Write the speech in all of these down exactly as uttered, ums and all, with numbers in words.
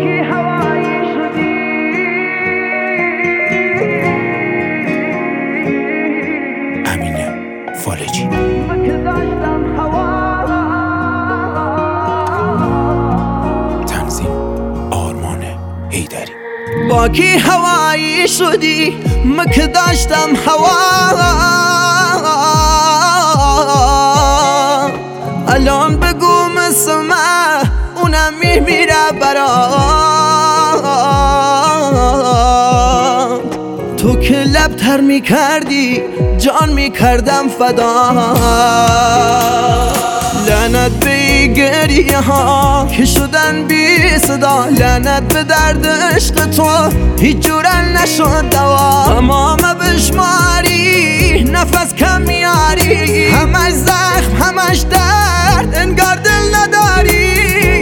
کی هوایی شدی امینه فالجی که داشتم هوا تنظیم آرمان حیدری با کی هوایی شدی من که داشتم هوا الان بگو مسمه اونم میمیره برام تو که لبتر میکردی جان میکردم فدا لعنت به گریه ها که شدن بی صدا لعنت به درد عشق تو هیچ جورن نشد دوا تمام بشماری نفس کم میاری همش زخم همش درد انگار دل نداری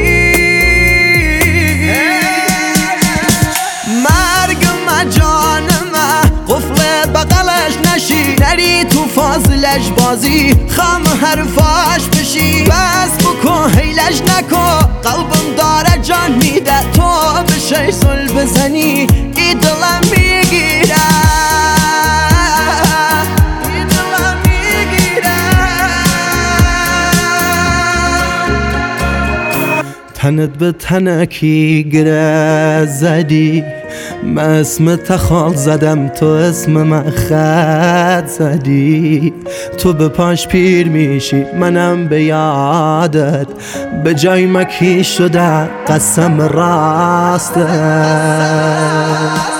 مرگ ما جان ما قفل بغلش نشی نری تو فاصلش بازی خم حرفاش بشی بس بکن هیلش نکن قلبم داره جان میده تو بشی سل بزنی ای دلم میگیره ای دلم میگیره تنت به تنکی گره زدی من اسم تخال زدم تو اسم من خط زدی تو به پاش پیر میشی منم به یادت به جای مکی شده قسم راستت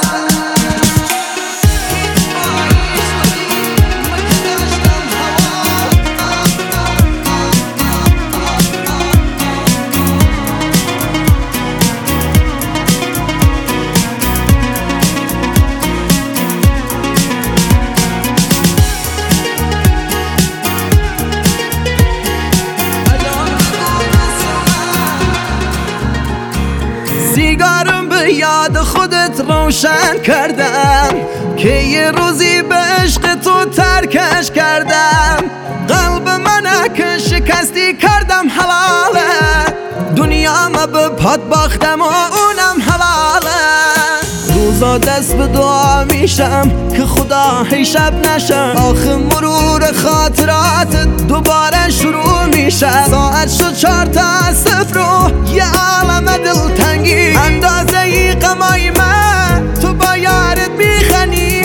سیگارم به یاد خودت روشن کردم که یه روزی به عشق تو ترکش کردم قلب منه که شکستی کردم حلاله دنیا ما به پات باختم و اونم حلاله روزا دست به دعا میشم که خدا هی شب نشم آخه مرور خاطرات دوباره شروع میشه ساعت شد چار تا صفر و یه عالم دلتنگی اندازه ای غمای من تو با یارت میخنی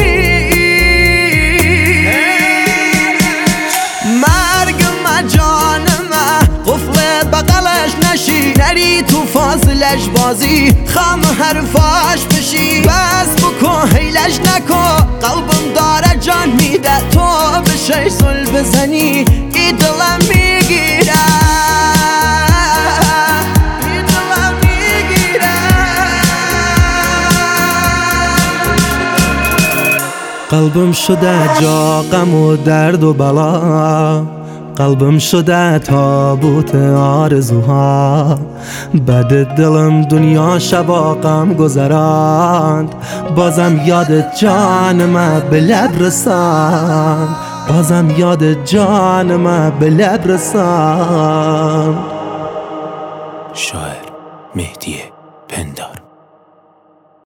مرگ ما جان ما قفل بغلش نشی نری تو فاصلش بازی خم حرفاش بشی بس بکن هیلش نکن قلبم داره جان میده تو بشی سل بزنی ای دلم میگیره ای دلم میگیره قلبم شده جا غم و درد و بلا قلبم شده تابوت آرزوها بعد دلم دنیا شبا غم گذراند بازم یاد جان ما به لب رساند بازم یاد جان ما به لب رساند شاعر مهدی پندار